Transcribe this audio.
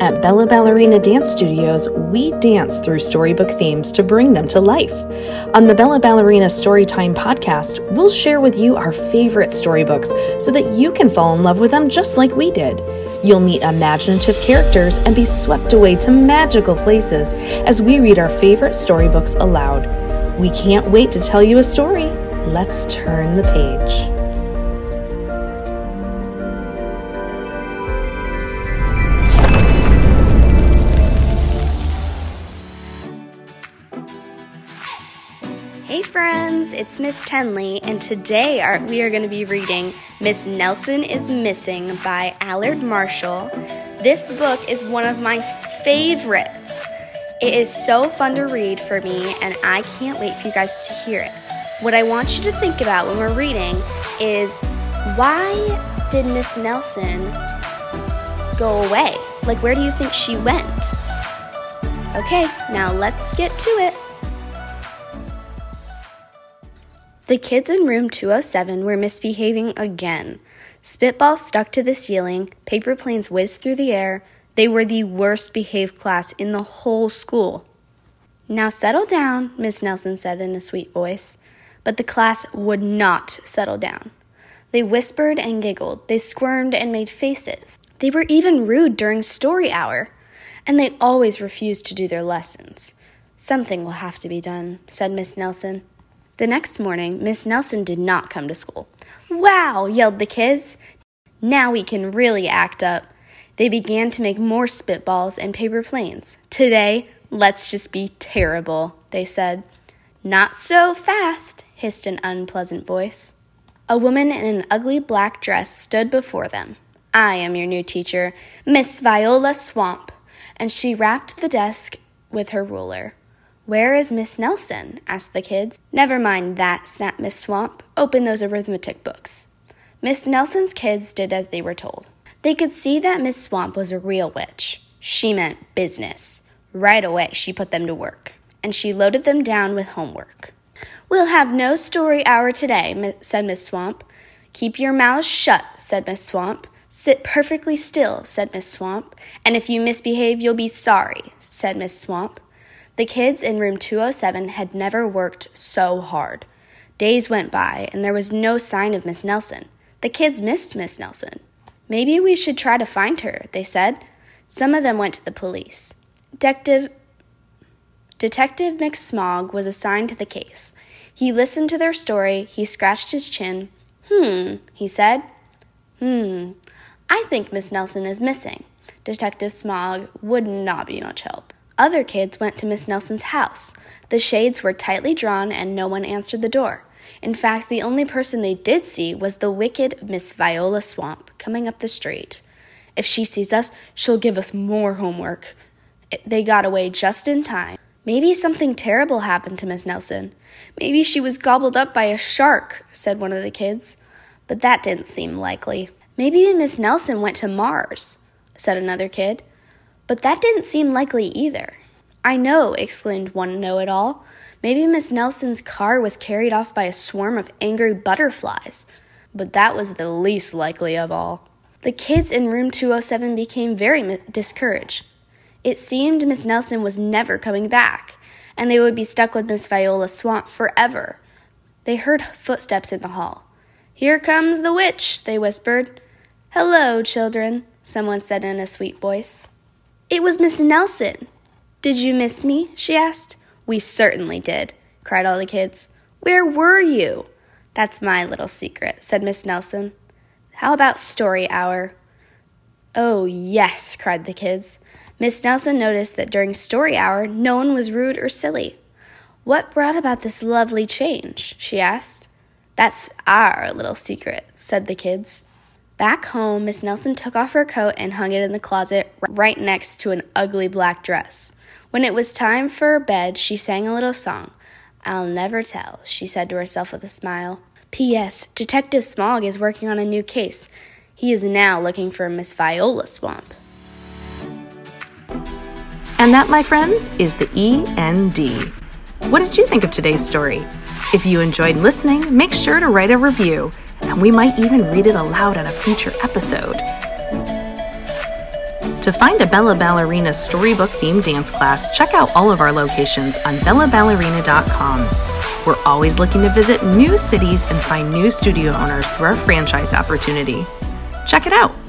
At Bella Ballerina Dance Studios, we dance through storybook themes to bring them to life. On the Bella Ballerina Storytime podcast, we'll share with you our favorite storybooks so that you can fall in love with them just like we did. You'll meet imaginative characters and be swept away to magical places as we read our favorite storybooks aloud. We can't wait to tell you a story. Let's turn the page. Hey friends, it's Miss Tenley, and today we are going to be reading Miss Nelson is Missing by Allard Marshall. This book is one of my favorites. It is so fun to read for me, and I can't wait for you guys to hear it. What I want you to think about when we're reading is, why did Miss Nelson go away? Like, where do you think she went? Okay, now let's get to it. The kids in room 207 were misbehaving again. Spitballs stuck to the ceiling, paper planes whizzed through the air. They were the worst behaved class in the whole school. "Now settle down," Miss Nelson said in a sweet voice. But the class would not settle down. They whispered and giggled. They squirmed and made faces. They were even rude during story hour. And they always refused to do their lessons. "Something will have to be done," said Miss Nelson. The next morning, Miss Nelson did not come to school. "Wow!" yelled the kids. "Now we can really act up." They began to make more spitballs and paper planes. "Today, let's just be terrible," they said. "Not so fast," hissed an unpleasant voice. A woman in an ugly black dress stood before them. "I am your new teacher, Miss Viola Swamp," and she rapped the desk with her ruler. "Where is Miss Nelson?" asked the kids. "Never mind that," snapped Miss Swamp. "Open those arithmetic books." Miss Nelson's kids did as they were told. They could see that Miss Swamp was a real witch. She meant business. Right away, she put them to work, and she loaded them down with homework. "We'll have no story hour today," said Miss Swamp. "Keep your mouths shut," said Miss Swamp. "Sit perfectly still," said Miss Swamp. "And if you misbehave, you'll be sorry," said Miss Swamp. The kids in room 207 had never worked so hard. Days went by, and there was no sign of Miss Nelson. The kids missed Miss Nelson. "Maybe we should try to find her," they said. Some of them went to the police. Detective McSmog was assigned to the case. He listened to their story. He scratched his chin. He said. I think Miss Nelson is missing." Detective Smog would not be much help. Other kids went to Miss Nelson's house. The shades were tightly drawn and no one answered the door. In fact, the only person they did see was the wicked Miss Viola Swamp coming up the street. "If she sees us, she'll give us more homework." They got away just in time. "Maybe something terrible happened to Miss Nelson. Maybe she was gobbled up by a shark," said one of the kids. But that didn't seem likely. "Maybe Miss Nelson went to Mars," said another kid. But that didn't seem likely either. "I know," exclaimed one know-it-all. "Maybe Miss Nelson's car was carried off by a swarm of angry butterflies." But that was the least likely of all. The kids in room 207 became very discouraged. It seemed Miss Nelson was never coming back, and they would be stuck with Miss Viola Swamp forever. They heard footsteps in the hall. "Here comes the witch," they whispered. "Hello, children," someone said in a sweet voice. "It was Miss Nelson." "Did you miss me?" she asked. "We certainly did," cried all the kids. "Where were you?" "That's my little secret," said Miss Nelson. "How about story hour?" "Oh, yes," cried the kids. Miss Nelson noticed that during story hour, no one was rude or silly. "What brought about this lovely change?" she asked. "That's our little secret," said the kids. Back home, Miss Nelson took off her coat and hung it in the closet right next to an ugly black dress. When it was time for bed, she sang a little song. "I'll never tell," she said to herself with a smile. "P.S. Detective Smog is working on a new case. He is now looking for Miss Viola Swamp." And that, my friends, is the END. What did you think of today's story? If you enjoyed listening, make sure to write a review, and we might even read it aloud on a future episode. To find a Bella Ballerina storybook themed dance class, check out all of our locations on bellaballerina.com. We're always looking to visit new cities and find new studio owners through our franchise opportunity. Check it out.